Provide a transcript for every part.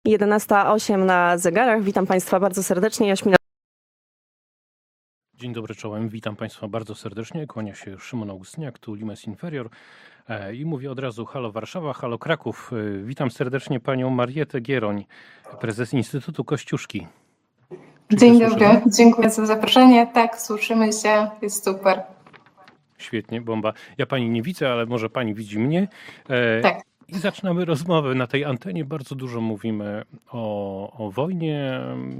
11:08 na zegarach. Witam Państwa bardzo serdecznie. Jaśmina. Dzień dobry czołem, witam Państwa bardzo serdecznie. Kłania się Szymon Augustyniak, tu Limes Inferior i mówię od razu halo Warszawa, halo Kraków. Witam serdecznie Panią Marietę Gieroń, prezes Instytutu Kościuszki. Dzień dobry, dziękuję za zaproszenie. Tak, słyszymy się, jest super. Świetnie, bomba. Ja Pani nie widzę, ale może Pani widzi mnie. Tak. I zaczynamy rozmowę. Na tej antenie bardzo dużo mówimy o wojnie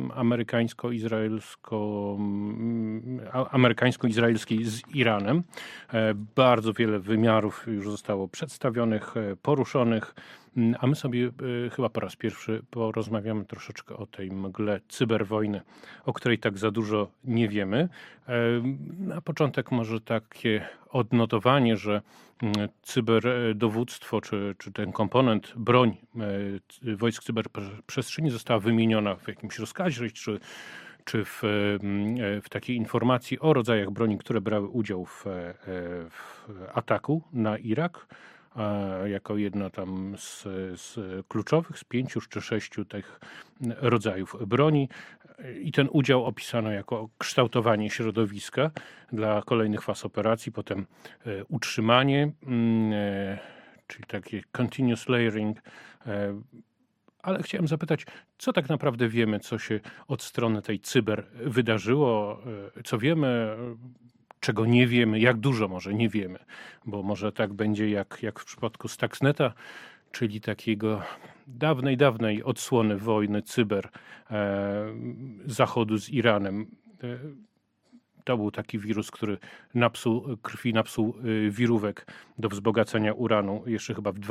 amerykańsko-izraelskiej z Iranem. Bardzo wiele wymiarów już zostało przedstawionych, poruszonych, a my sobie chyba po raz pierwszy porozmawiamy troszeczkę o tej mgle cyberwojny, o której tak za dużo nie wiemy. Na początek może takie odnotowanie, że cyberdowództwo, czy ten komponent, broń wojsk cyberprzestrzeni została wymieniona w jakimś rozkazie, czy w takiej informacji o rodzajach broni, które brały udział w ataku na Irak, jako jedna tam z kluczowych, z 5 czy 6 tych rodzajów broni. I ten udział opisano jako kształtowanie środowiska dla kolejnych faz operacji, potem utrzymanie, czyli takie continuous layering. Ale chciałem zapytać, co tak naprawdę wiemy, co się od strony tej cyber wydarzyło, co wiemy, czego nie wiemy, jak dużo może nie wiemy, bo może tak będzie jak w przypadku Stuxneta, czyli takiego dawnej odsłony wojny cyber Zachodu z Iranem. To był taki wirus, który napsuł wirówek do wzbogacania uranu jeszcze chyba w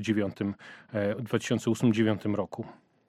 2008-2009 roku.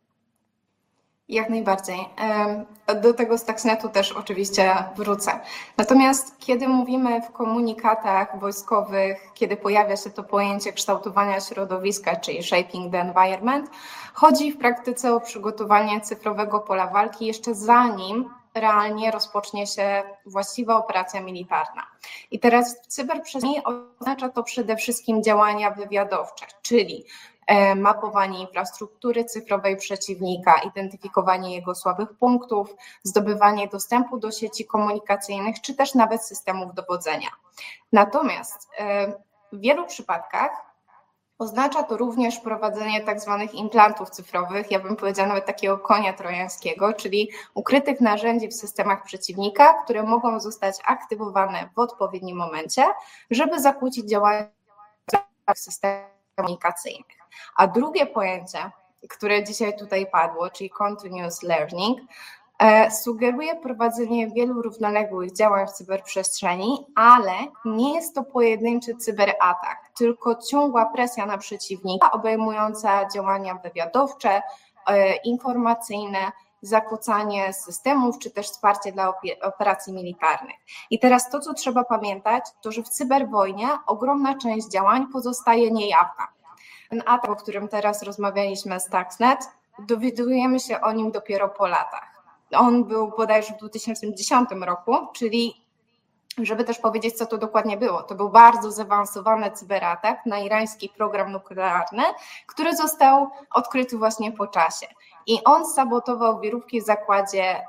Jak najbardziej. Do tego Stuxnetu też oczywiście wrócę. Natomiast kiedy mówimy w komunikatach wojskowych, kiedy pojawia się to pojęcie kształtowania środowiska, czyli shaping the environment, chodzi w praktyce o przygotowanie cyfrowego pola walki jeszcze zanim realnie rozpocznie się właściwa operacja militarna. I teraz w cyberprzestrzeni oznacza to przede wszystkim działania wywiadowcze, czyli mapowanie infrastruktury cyfrowej przeciwnika, identyfikowanie jego słabych punktów, zdobywanie dostępu do sieci komunikacyjnych, czy też nawet systemów dowodzenia. Natomiast w wielu przypadkach oznacza to również prowadzenie tak zwanych implantów cyfrowych, ja bym powiedziała nawet takiego konia trojańskiego, czyli ukrytych narzędzi w systemach przeciwnika, które mogą zostać aktywowane w odpowiednim momencie, żeby zakłócić działania systemów komunikacyjnych. A drugie pojęcie, które dzisiaj tutaj padło, czyli continuous learning, sugeruje prowadzenie wielu równoległych działań w cyberprzestrzeni, ale nie jest to pojedynczy cyberatak, tylko ciągła presja na przeciwnika obejmująca działania wywiadowcze, informacyjne, zakłócanie systemów, czy też wsparcie dla operacji militarnych. I teraz to, co trzeba pamiętać, to że w cyberwojnie ogromna część działań pozostaje niejawna. Ten atak, o którym teraz rozmawialiśmy, Stuxnet, dowiadujemy się o nim dopiero po latach. On był bodajże w 2010 roku, czyli żeby też powiedzieć, co to dokładnie było. To był bardzo zaawansowany cyberatak na irański program nuklearny, który został odkryty właśnie po czasie. I on sabotował wirówki w zakładzie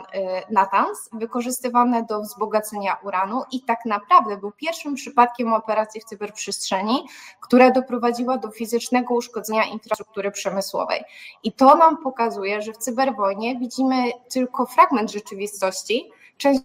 Natanz, wykorzystywane do wzbogacenia uranu i tak naprawdę był pierwszym przypadkiem operacji w cyberprzestrzeni, która doprowadziła do fizycznego uszkodzenia infrastruktury przemysłowej. I to nam pokazuje, że w cyberwojnie widzimy tylko fragment rzeczywistości, część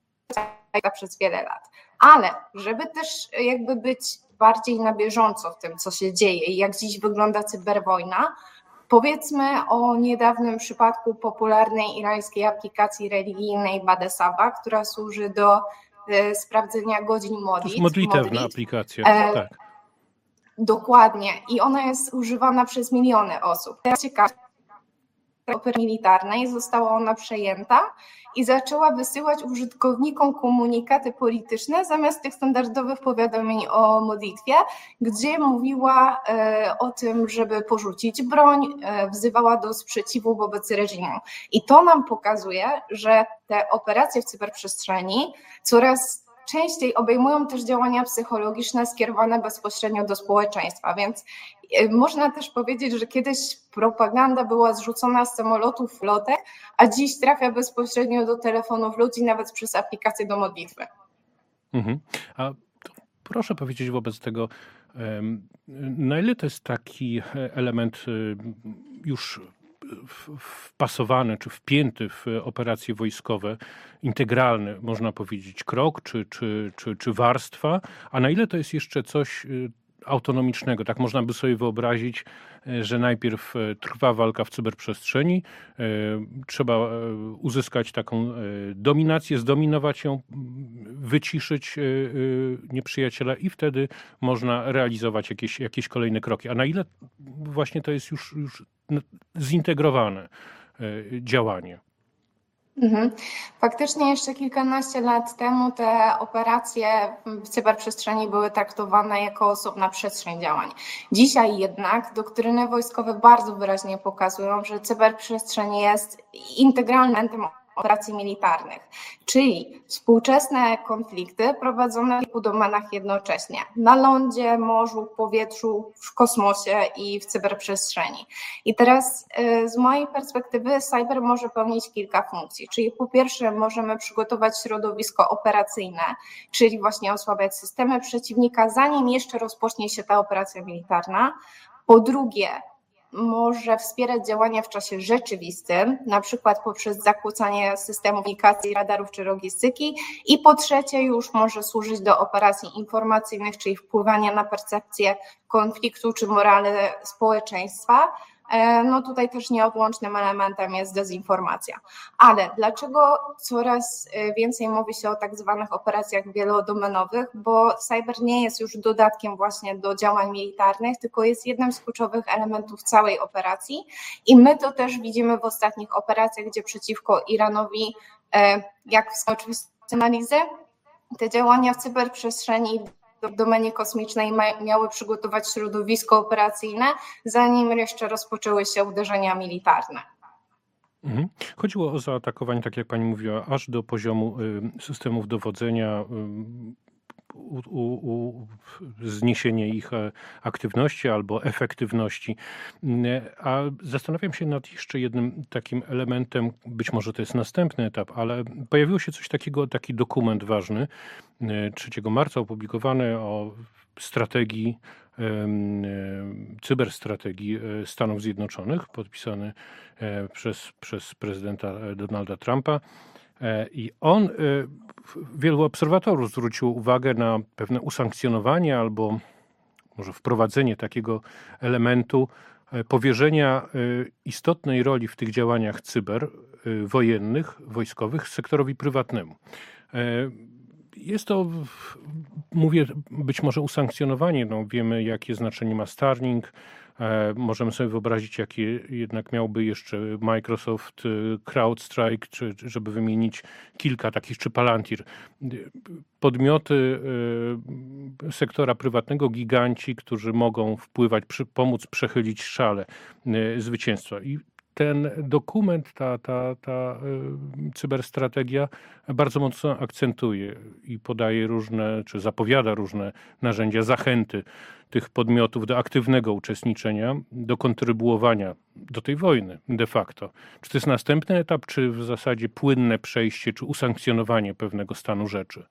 przez wiele lat. Ale żeby też jakby być bardziej na bieżąco w tym, co się dzieje i jak dziś wygląda cyberwojna, powiedzmy o niedawnym przypadku popularnej irańskiej aplikacji religijnej Badesaba, która służy do sprawdzenia godzin modlitw. To jest modlitewna aplikacja, tak. Dokładnie. I ona jest używana przez miliony osób. Teraz ciekawe, operacji militarnej została ona przejęta i zaczęła wysyłać użytkownikom komunikaty polityczne zamiast tych standardowych powiadomień o modlitwie, gdzie mówiła o tym, żeby porzucić broń, wzywała do sprzeciwu wobec reżimu. I to nam pokazuje, że te operacje w cyberprzestrzeni coraz częściej obejmują też działania psychologiczne skierowane bezpośrednio do społeczeństwa, więc można też powiedzieć, że kiedyś propaganda była zrzucona z samolotów, lotek, a dziś trafia bezpośrednio do telefonów ludzi, nawet przez aplikację do modlitwy. Mhm. A to proszę powiedzieć wobec tego, na ile to jest taki element już wpasowany czy wpięty w operacje wojskowe, integralny, można powiedzieć, krok czy warstwa, a na ile to jest jeszcze coś autonomicznego. Tak można by sobie wyobrazić, że najpierw trwa walka w cyberprzestrzeni, trzeba uzyskać taką dominację, zdominować ją, wyciszyć nieprzyjaciela i wtedy można realizować jakieś kolejne kroki. A na ile właśnie to jest już zintegrowane działanie? Faktycznie jeszcze kilkanaście lat temu te operacje w cyberprzestrzeni były traktowane jako osobna przestrzeń działań. Dzisiaj jednak doktryny wojskowe bardzo wyraźnie pokazują, że cyberprzestrzeń jest integralnym elementem operacji militarnych, czyli współczesne konflikty prowadzone w kilku domenach jednocześnie, na lądzie, morzu, powietrzu, w kosmosie i w cyberprzestrzeni. I teraz z mojej perspektywy cyber może pełnić kilka funkcji, czyli po pierwsze możemy przygotować środowisko operacyjne, czyli właśnie osłabiać systemy przeciwnika, zanim jeszcze rozpocznie się ta operacja militarna. Po drugie, może wspierać działania w czasie rzeczywistym, na przykład poprzez zakłócanie systemu komunikacji, radarów czy logistyki. I po trzecie już może służyć do operacji informacyjnych, czyli wpływania na percepcję konfliktu czy morale społeczeństwa. No tutaj też nieodłącznym elementem jest dezinformacja. Ale dlaczego coraz więcej mówi się o tak zwanych operacjach wielodomenowych? Bo cyber nie jest już dodatkiem właśnie do działań militarnych, tylko jest jednym z kluczowych elementów całej operacji i my to też widzimy w ostatnich operacjach, gdzie przeciwko Iranowi, jak w oczywiście analizy, te działania w cyberprzestrzeni w domenie kosmicznej miały przygotować środowisko operacyjne, zanim jeszcze rozpoczęły się uderzenia militarne. Chodziło o zaatakowanie, tak jak pani mówiła, aż do poziomu systemów dowodzenia, zniesienie ich aktywności albo efektywności. A zastanawiam się nad jeszcze jednym takim elementem, być może to jest następny etap, ale pojawiło się coś takiego, taki dokument ważny, 3 marca opublikowany o strategii, cyberstrategii Stanów Zjednoczonych, podpisany przez prezydenta Donalda Trumpa. I on, wielu obserwatorów zwróciło uwagę na pewne usankcjonowanie albo może wprowadzenie takiego elementu powierzenia istotnej roli w tych działaniach cyberwojennych, wojskowych sektorowi prywatnemu. Jest to, mówię, być może usankcjonowanie. No, wiemy, jakie znaczenie ma Starlink. Możemy sobie wyobrazić, jakie jednak miałby jeszcze Microsoft, CrowdStrike, czy żeby wymienić kilka takich, czy Palantir. Podmioty sektora prywatnego, giganci, którzy mogą wpływać, pomóc przechylić szale zwycięstwa. I ten dokument, ta cyberstrategia bardzo mocno akcentuje i podaje różne, czy zapowiada różne narzędzia, zachęty tych podmiotów do aktywnego uczestniczenia, do kontrybuowania do tej wojny de facto. Czy to jest następny etap, czy w zasadzie płynne przejście, czy usankcjonowanie pewnego stanu rzeczy?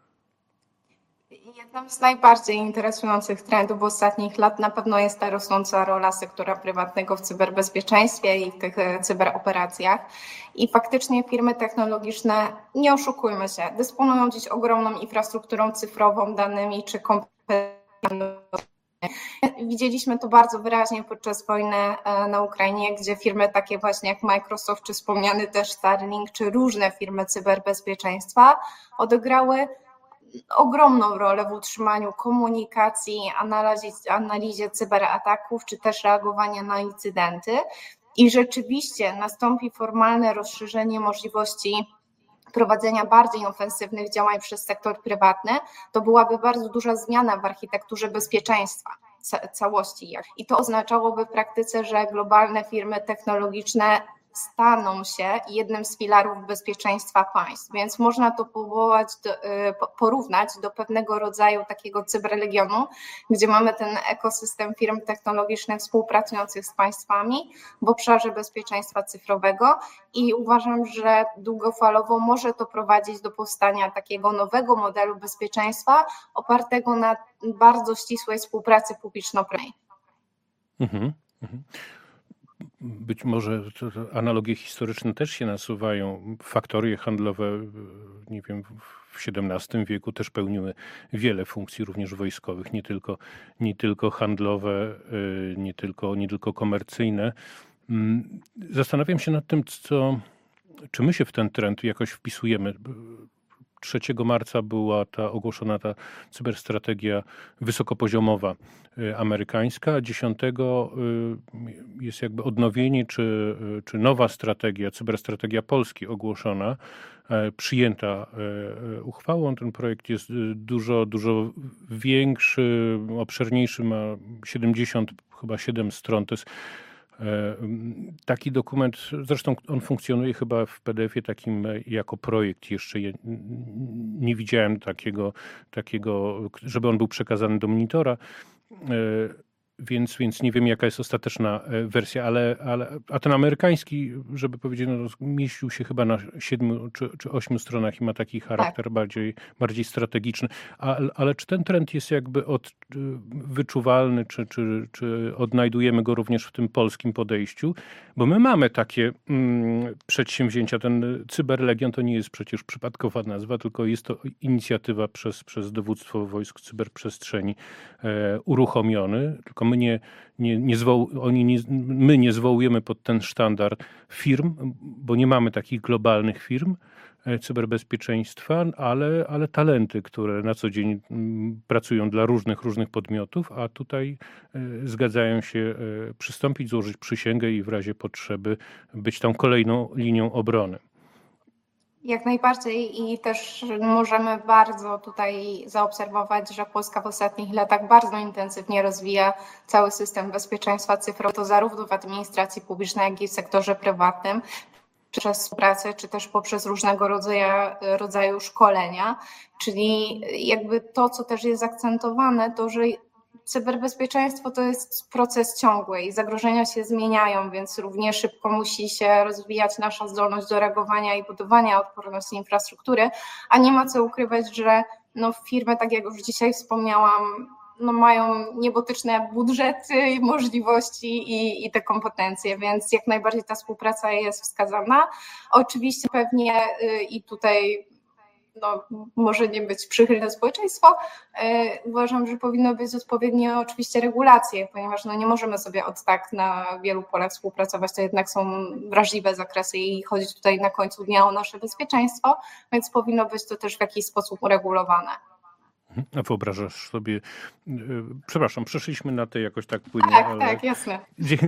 Jednym z najbardziej interesujących trendów ostatnich lat na pewno jest ta rosnąca rola sektora prywatnego w cyberbezpieczeństwie i w tych cyberoperacjach. I faktycznie firmy technologiczne, nie oszukujmy się, dysponują dziś ogromną infrastrukturą cyfrową, danymi czy kompetencjami. Widzieliśmy to bardzo wyraźnie podczas wojny na Ukrainie, gdzie firmy takie właśnie jak Microsoft, czy wspomniany też Starlink, czy różne firmy cyberbezpieczeństwa odegrały ogromną rolę w utrzymaniu komunikacji, analizie cyberataków, czy też reagowania na incydenty. I rzeczywiście nastąpi formalne rozszerzenie możliwości prowadzenia bardziej ofensywnych działań przez sektor prywatny. To byłaby bardzo duża zmiana w architekturze bezpieczeństwa całości. I to oznaczałoby w praktyce, że globalne firmy technologiczne staną się jednym z filarów bezpieczeństwa państw, więc można to porównać do pewnego rodzaju takiego cyberlegionu, gdzie mamy ten ekosystem firm technologicznych współpracujących z państwami w obszarze bezpieczeństwa cyfrowego i uważam, że długofalowo może to prowadzić do powstania takiego nowego modelu bezpieczeństwa opartego na bardzo ścisłej współpracy publiczno-prywatnej. Mhm, mhm. Być może analogie historyczne też się nasuwają. Faktorie handlowe, nie wiem, w XVII wieku też pełniły wiele funkcji, również wojskowych, nie tylko handlowe, nie tylko komercyjne. Zastanawiam się nad tym, czy my się w ten trend jakoś wpisujemy. 3 marca była ogłoszona ta cyberstrategia wysokopoziomowa amerykańska, a 10 jest jakby odnowienie czy nowa strategia, cyberstrategia Polski ogłoszona, przyjęta uchwałą. Ten projekt jest dużo większy, obszerniejszy, ma 77 stron. To jest taki dokument, zresztą on funkcjonuje chyba w PDF-ie takim jako projekt. Jeszcze nie widziałem takiego, żeby on był przekazany do monitora, więc nie wiem, jaka jest ostateczna wersja, a ten amerykański, żeby powiedzieć, no, mieścił się chyba na 7 czy 8 stronach i ma taki charakter bardziej strategiczny. Ale czy ten trend jest jakby wyczuwalny, czy odnajdujemy go również w tym polskim podejściu? Bo my mamy takie przedsięwzięcia. Ten Cyberlegion to nie jest przecież przypadkowa nazwa, tylko jest to inicjatywa przez Dowództwo Wojsk Cyberprzestrzeni uruchomiony, tylko my nie zwołujemy pod ten sztandar firm, bo nie mamy takich globalnych firm cyberbezpieczeństwa, ale talenty, które na co dzień pracują dla różnych podmiotów, a tutaj zgadzają się przystąpić, złożyć przysięgę i w razie potrzeby być tą kolejną linią obrony. Jak najbardziej i też możemy bardzo tutaj zaobserwować, że Polska w ostatnich latach bardzo intensywnie rozwija cały system bezpieczeństwa cyfrowego, to zarówno w administracji publicznej, jak i w sektorze prywatnym, przez współpracę, czy też poprzez różnego rodzaju szkolenia, czyli jakby to, co też jest akcentowane, to że cyberbezpieczeństwo to jest proces ciągły i zagrożenia się zmieniają, więc równie szybko musi się rozwijać nasza zdolność do reagowania i budowania odporności infrastruktury, a nie ma co ukrywać, że firmy, tak jak już dzisiaj wspomniałam, mają niebotyczne budżety, możliwości i te kompetencje, więc jak najbardziej ta współpraca jest wskazana. Oczywiście pewnie i tutaj może nie być przychylne społeczeństwo. Uważam, że powinno być odpowiednie oczywiście regulacje, ponieważ nie możemy sobie od tak na wielu polach współpracować, to jednak są wrażliwe zakresy i chodzi tutaj na końcu dnia o nasze bezpieczeństwo, więc powinno być to też w jakiś sposób uregulowane. A wyobrażasz sobie, przepraszam, przeszliśmy na to jakoś tak płynnie. Tak, jasne.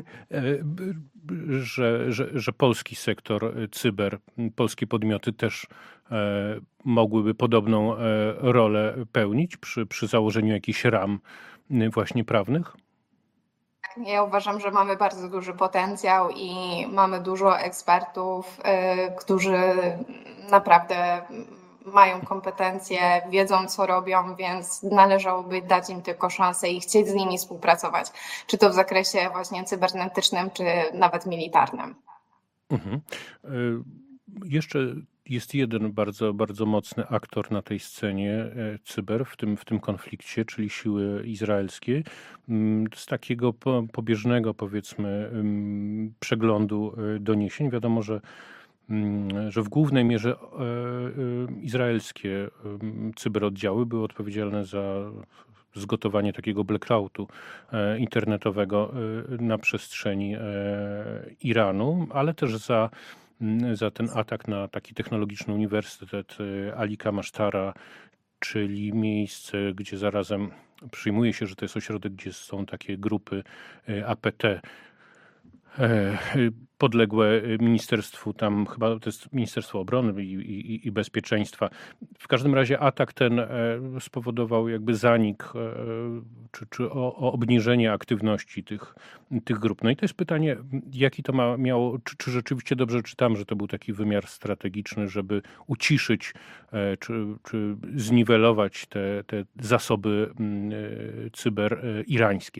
Że polski sektor cyber, polskie podmioty też mogłyby podobną rolę pełnić przy założeniu jakichś ram właśnie prawnych? Ja uważam, że mamy bardzo duży potencjał i mamy dużo ekspertów, którzy naprawdę mają kompetencje, wiedzą co robią, więc należałoby dać im tylko szansę i chcieć z nimi współpracować, czy to w zakresie właśnie cybernetycznym, czy nawet militarnym. Mhm. Jeszcze jest jeden bardzo, bardzo mocny aktor na tej scenie cyber w tym konflikcie, czyli siły izraelskie. Z takiego pobieżnego, powiedzmy, przeglądu doniesień wiadomo, że w głównej mierze izraelskie cyberoddziały były odpowiedzialne za zgotowanie takiego blackoutu internetowego na przestrzeni Iranu, ale też za ten atak na taki technologiczny uniwersytet Ali Kamasztara, czyli miejsce, gdzie zarazem przyjmuje się, że to jest ośrodek, gdzie są takie grupy APT, podległe ministerstwu, tam chyba to jest Ministerstwo Obrony i Bezpieczeństwa. W każdym razie atak ten spowodował jakby zanik czy obniżenie aktywności tych grup. No i to jest pytanie, jaki to miało, czy rzeczywiście dobrze czytam, że to był taki wymiar strategiczny, żeby uciszyć czy zniwelować te zasoby cyberirańskie.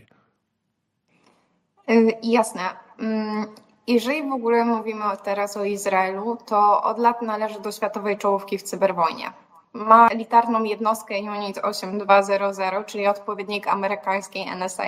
Jasne. Jeżeli w ogóle mówimy teraz o Izraelu, to od lat należy do światowej czołówki w cyberwojnie. Ma elitarną jednostkę Unit 8200, czyli odpowiednik amerykańskiej NSA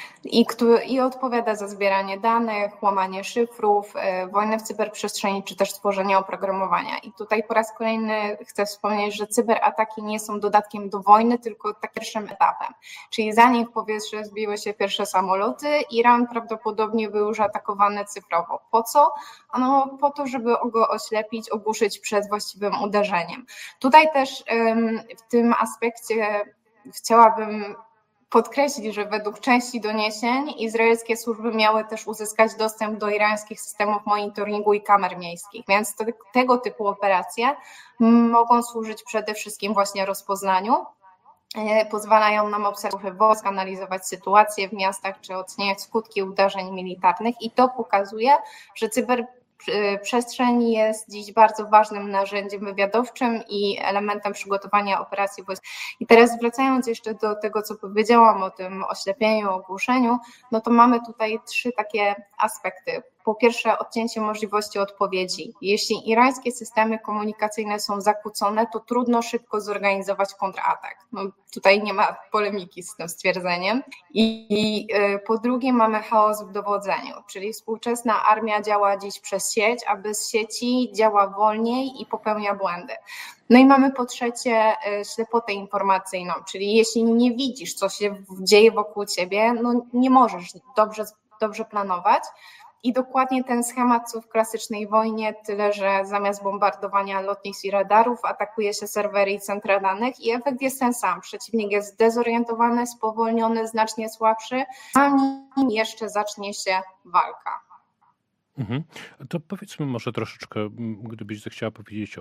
i odpowiada za zbieranie danych, łamanie szyfrów, wojnę w cyberprzestrzeni czy też tworzenie oprogramowania. I tutaj po raz kolejny chcę wspomnieć, że cyberataki nie są dodatkiem do wojny, tylko tak pierwszym etapem. Czyli zanim w powietrze zbiły się pierwsze samoloty, Iran prawdopodobnie był już atakowany cyfrowo. Po co? No po to, żeby go oślepić, ogłuszyć przed właściwym uderzeniem. Tutaj też w tym aspekcie chciałabym podkreślić, że według części doniesień izraelskie służby miały też uzyskać dostęp do irańskich systemów monitoringu i kamer miejskich, więc tego typu operacje mogą służyć przede wszystkim właśnie rozpoznaniu. Pozwalają nam obserwować, analizować sytuację w miastach czy oceniać skutki uderzeń militarnych i to pokazuje, że cyberprzestrzeń jest dziś bardzo ważnym narzędziem wywiadowczym i elementem przygotowania operacji wojsk. I teraz wracając jeszcze do tego, co powiedziałam o tym oślepieniu, ogłuszeniu, no to mamy tutaj 3 takie aspekty. Po pierwsze, odcięcie możliwości odpowiedzi. Jeśli irańskie systemy komunikacyjne są zakłócone, to trudno szybko zorganizować kontratak. No, tutaj nie ma polemiki z tym stwierdzeniem. I po drugie, mamy chaos w dowodzeniu, czyli współczesna armia działa dziś przez sieć, a bez sieci działa wolniej i popełnia błędy. No i mamy po trzecie ślepotę informacyjną, czyli jeśli nie widzisz, co się dzieje wokół ciebie, no nie możesz dobrze planować. I dokładnie ten schemat co w klasycznej wojnie, tyle że zamiast bombardowania lotnisk i radarów atakuje się serwery i centra danych i efekt jest ten sam. Przeciwnik jest zdezorientowany, spowolniony, znacznie słabszy, zanim jeszcze zacznie się walka. Mhm. To powiedzmy może troszeczkę, gdybyś zechciała powiedzieć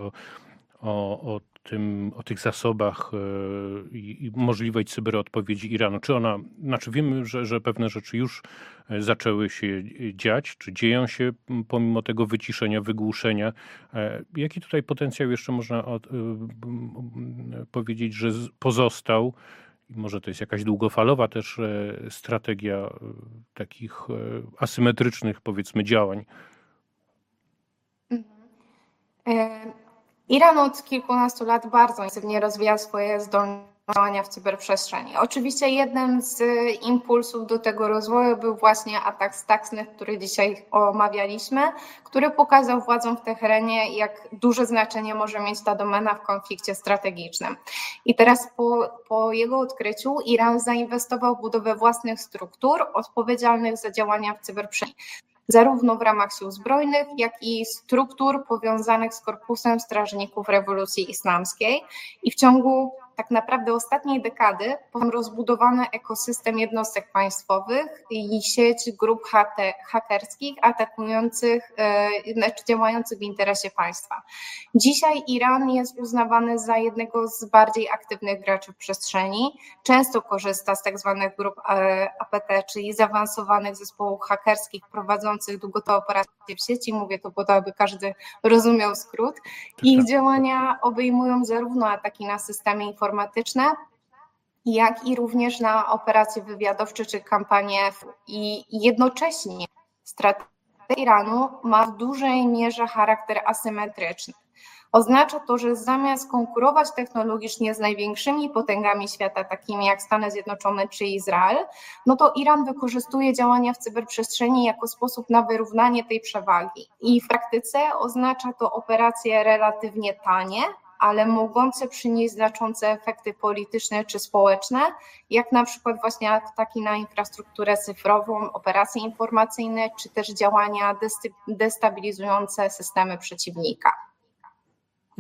o tych zasobach i możliwej cyberodpowiedzi Iranu. Znaczy wiemy, że pewne rzeczy już zaczęły się dziać, czy dzieją się pomimo tego wyciszenia, wygłuszenia. Jaki tutaj potencjał jeszcze można powiedzieć, że pozostał? Może to jest jakaś długofalowa też strategia takich asymetrycznych, powiedzmy, działań. Iran od kilkunastu lat bardzo intensywnie rozwija swoje zdolności działania w cyberprzestrzeni. Oczywiście jednym z impulsów do tego rozwoju był właśnie atak Stuxnet, który dzisiaj omawialiśmy, który pokazał władzom w Teheranie, jak duże znaczenie może mieć ta domena w konflikcie strategicznym. I teraz po jego odkryciu Iran zainwestował w budowę własnych struktur odpowiedzialnych za działania w cyberprzestrzeni, zarówno w ramach sił zbrojnych, jak i struktur powiązanych z Korpusem Strażników Rewolucji Islamskiej. I w ciągu tak naprawdę ostatniej dekady rozbudowano ekosystem jednostek państwowych i sieć grup hakerskich atakujących, działających w interesie państwa. Dzisiaj Iran jest uznawany za jednego z bardziej aktywnych graczy w przestrzeni. Często korzysta z tak zwanych grup APT, czyli zaawansowanych zespołów hakerskich prowadzących długotrwałe operacje w sieci. Mówię to po to, aby każdy rozumiał skrót. Ich działania obejmują zarówno ataki na systemy informatyczne, jak i również na operacje wywiadowcze czy kampanie. I jednocześnie strategia Iranu ma w dużej mierze charakter asymetryczny. Oznacza to, że zamiast konkurować technologicznie z największymi potęgami świata, takimi jak Stany Zjednoczone czy Izrael, no to Iran wykorzystuje działania w cyberprzestrzeni jako sposób na wyrównanie tej przewagi. I w praktyce oznacza to operacje relatywnie tanie, ale mogące przynieść znaczące efekty polityczne czy społeczne, jak na przykład właśnie ataki na infrastrukturę cyfrową, operacje informacyjne, czy też działania destabilizujące systemy przeciwnika. Mhm.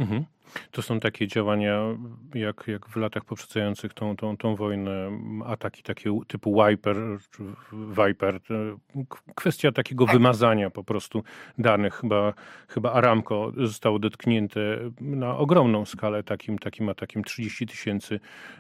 To są takie działania, jak w latach poprzedzających tą wojnę, ataki takie typu Viper. Kwestia takiego wymazania po prostu danych. Chyba Aramco zostało dotknięte na ogromną skalę takim atakiem. 30 000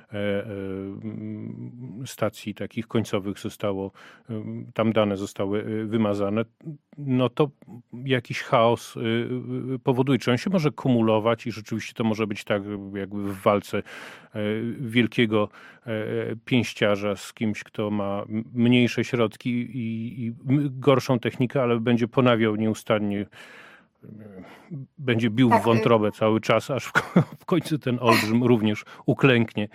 stacji takich końcowych tam dane zostały wymazane. No to jakiś chaos powoduje. Czy on się może kumulować i rzeczywiście to może być tak jakby w walce wielkiego pięściarza z kimś, kto ma mniejsze środki i gorszą technikę, ale będzie ponawiał nieustannie, będzie bił w wątrobę cały czas, aż w końcu ten olbrzym również uklęknie.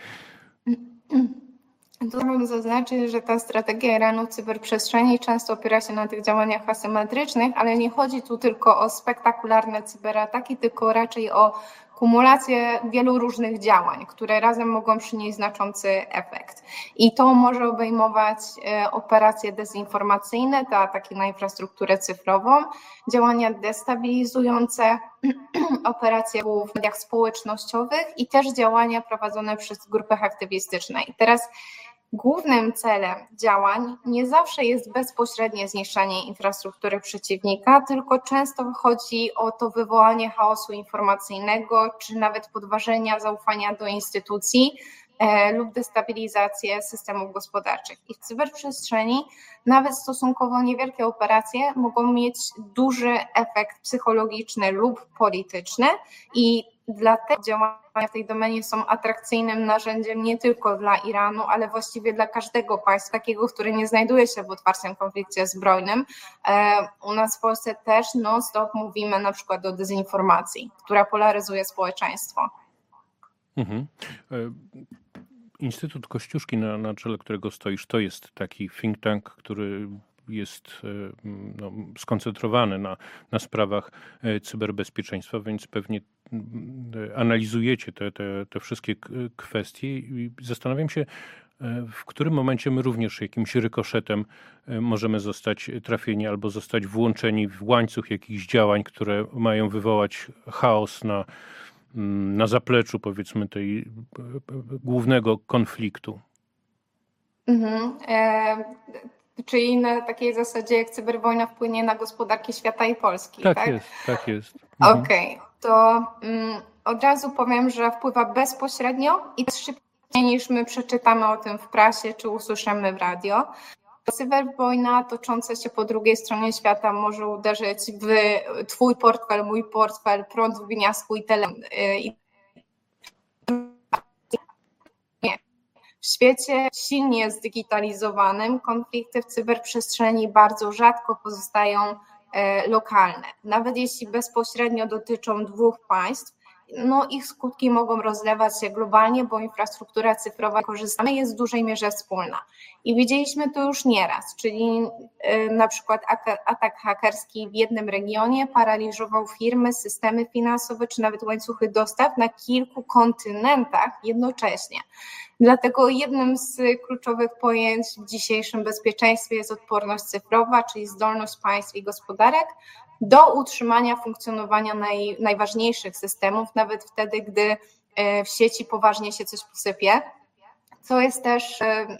Tu chciałabym zaznaczyć, że ta strategia Iranu w cyberprzestrzeni często opiera się na tych działaniach asymetrycznych, ale nie chodzi tu tylko o spektakularne cyberataki, tylko raczej o kumulację wielu różnych działań, które razem mogą przynieść znaczący efekt. I to może obejmować operacje dezinformacyjne, te ataki na infrastrukturę cyfrową, działania destabilizujące, operacje w mediach społecznościowych i też działania prowadzone przez grupy aktywistyczne. I teraz głównym celem działań nie zawsze jest bezpośrednie zniszczenie infrastruktury przeciwnika, tylko często chodzi o to wywołanie chaosu informacyjnego, czy nawet podważenia zaufania do instytucji lub destabilizację systemów gospodarczych. I w cyberprzestrzeni nawet stosunkowo niewielkie operacje mogą mieć duży efekt psychologiczny lub polityczny i dlatego działania w tej domenie są atrakcyjnym narzędziem nie tylko dla Iranu, ale właściwie dla każdego państwa, takiego, które nie znajduje się w otwartym konflikcie zbrojnym. U nas w Polsce też non-stop mówimy na przykład o dezinformacji, która polaryzuje społeczeństwo. Mhm. Instytut Kościuszki, na czele którego stoisz, to jest taki think tank, który jest skoncentrowany na sprawach cyberbezpieczeństwa, więc pewnie analizujecie te wszystkie kwestie i zastanawiam się, w którym momencie my również jakimś rykoszetem możemy zostać trafieni albo zostać włączeni w łańcuch jakichś działań, które mają wywołać chaos na zapleczu, powiedzmy, tej głównego konfliktu. Czyli na takiej zasadzie, jak cyberwojna wpłynie na gospodarkę świata i Polski, tak? Tak jest. Okej, to od razu powiem, że wpływa bezpośrednio i szybciej niż my przeczytamy o tym w prasie czy usłyszymy w radio. Cyberwojna tocząca się po drugiej stronie świata może uderzyć w twój portfel, mój portfel, prąd w gniazdku i telefon. W świecie silnie zdigitalizowanym konflikty w cyberprzestrzeni bardzo rzadko pozostają lokalne. Nawet jeśli bezpośrednio dotyczą dwóch państw, ich skutki mogą rozlewać się globalnie, bo infrastruktura cyfrowa korzystamy jest w dużej mierze wspólna. I widzieliśmy to już nieraz, czyli na przykład atak hakerski w jednym regionie paraliżował firmy, systemy finansowe czy nawet łańcuchy dostaw na kilku kontynentach jednocześnie. Dlatego jednym z kluczowych pojęć w dzisiejszym bezpieczeństwie jest odporność cyfrowa, czyli zdolność państw i gospodarek do utrzymania funkcjonowania najważniejszych systemów, nawet wtedy, gdy w sieci poważnie się coś posypie, co jest też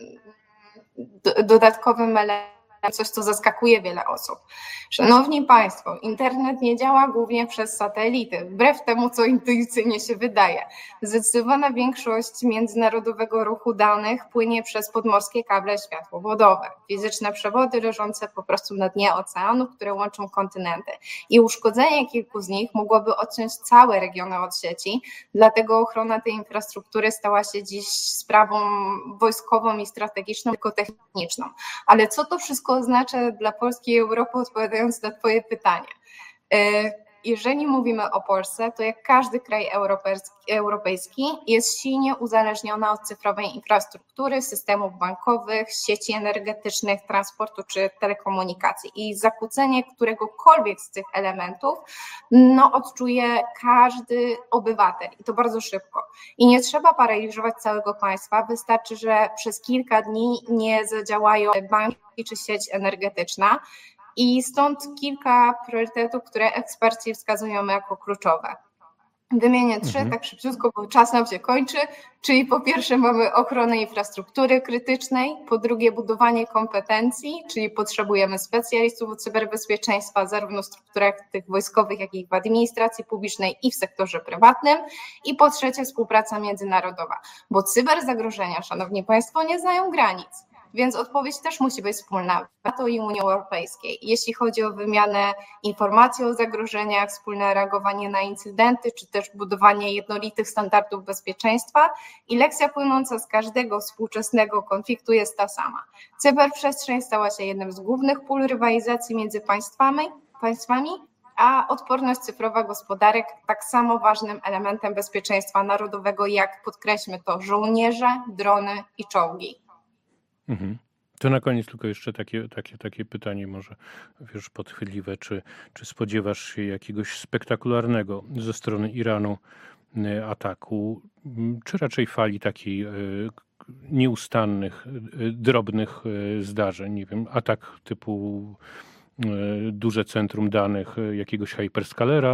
dodatkowym elementem, coś, co zaskakuje wiele osób. Szanowni Państwo, internet nie działa głównie przez satelity, wbrew temu, co intuicyjnie się wydaje. Zdecydowana większość międzynarodowego ruchu danych płynie przez podmorskie kable światłowodowe, fizyczne przewody leżące po prostu na dnie oceanów, które łączą kontynenty. I uszkodzenie kilku z nich mogłoby odciąć całe regiony od sieci, dlatego ochrona tej infrastruktury stała się dziś sprawą wojskową i strategiczną, tylko techniczną. Ale co to wszystko oznacza dla Polski i Europy, odpowiadając na Twoje pytanie? Jeżeli mówimy o Polsce, to jak każdy kraj europejski jest silnie uzależniona od cyfrowej infrastruktury, systemów bankowych, sieci energetycznych, transportu czy telekomunikacji. I zakłócenie któregokolwiek z tych elementów odczuje każdy obywatel i to bardzo szybko. I nie trzeba paraliżować całego państwa, wystarczy, że przez kilka dni nie zadziałają banki czy sieć energetyczna. I stąd kilka priorytetów, które eksperci wskazują jako kluczowe. Wymienię trzy, tak szybciutko, bo czas nam się kończy. Czyli po pierwsze mamy ochronę infrastruktury krytycznej, po drugie budowanie kompetencji, czyli potrzebujemy specjalistów od cyberbezpieczeństwa zarówno w strukturach tych wojskowych, jak i w administracji publicznej i w sektorze prywatnym. I po trzecie współpraca międzynarodowa, bo cyberzagrożenia, szanowni państwo, nie znają granic. Więc odpowiedź też musi być wspólna w NATO i Unii Europejskiej. Jeśli chodzi o wymianę informacji o zagrożeniach, wspólne reagowanie na incydenty, czy też budowanie jednolitych standardów bezpieczeństwa, i lekcja płynąca z każdego współczesnego konfliktu jest ta sama. Cyberprzestrzeń stała się jednym z głównych pól rywalizacji między państwami, a odporność cyfrowa gospodarek tak samo ważnym elementem bezpieczeństwa narodowego, jak, podkreślmy to, żołnierze, drony i czołgi. To na koniec tylko jeszcze takie pytanie może, wiesz, podchwytliwe. Czy spodziewasz się jakiegoś spektakularnego ze strony Iranu ataku, czy raczej fali takiej nieustannych, drobnych zdarzeń? Nie wiem, atak typu duże centrum danych jakiegoś hyperscalera,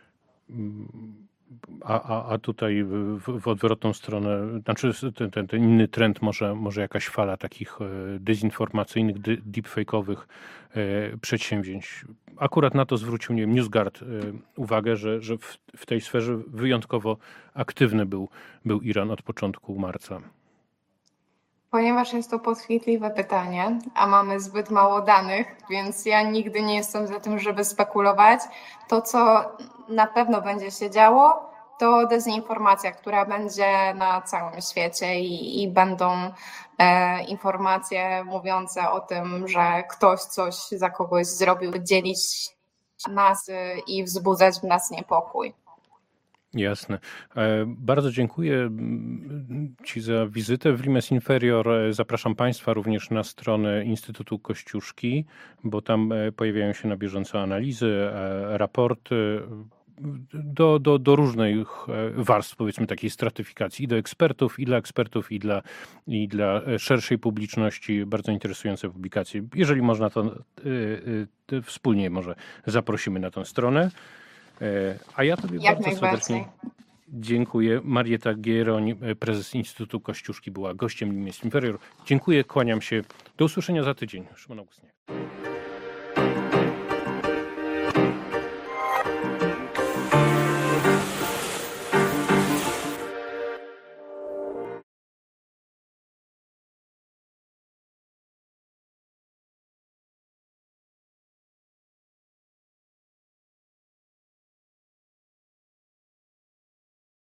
a tutaj w odwrotną stronę, znaczy ten inny trend, może jakaś fala takich dezinformacyjnych, deepfake'owych przedsięwzięć. Akurat na to zwrócił, nie wiem, NewsGuard uwagę, że w tej sferze wyjątkowo aktywny był Iran od początku marca. Ponieważ jest to podchwytliwe pytanie, a mamy zbyt mało danych, więc ja nigdy nie jestem za tym, żeby spekulować. To, co na pewno będzie się działo, to dezinformacja, która będzie na całym świecie i będą informacje mówiące o tym, że ktoś coś za kogoś zrobił, dzielić nas i wzbudzać w nas niepokój. Jasne. Bardzo dziękuję Ci za wizytę w Limes Inferior. Zapraszam Państwa również na stronę Instytutu Kościuszki, bo tam pojawiają się na bieżąco analizy, raporty do różnych warstw, powiedzmy, takiej stratyfikacji, i do ekspertów, i dla ekspertów, i dla szerszej publiczności. Bardzo interesujące publikacje. Jeżeli można, to wspólnie może zaprosimy na tę stronę. A ja Tobie bardzo serdecznie dziękuję. Marieta Gieroń, prezes Instytutu Kościuszki, była gościem Limes Inferior. Dziękuję, kłaniam się. Do usłyszenia za tydzień. Szymon Augustyn.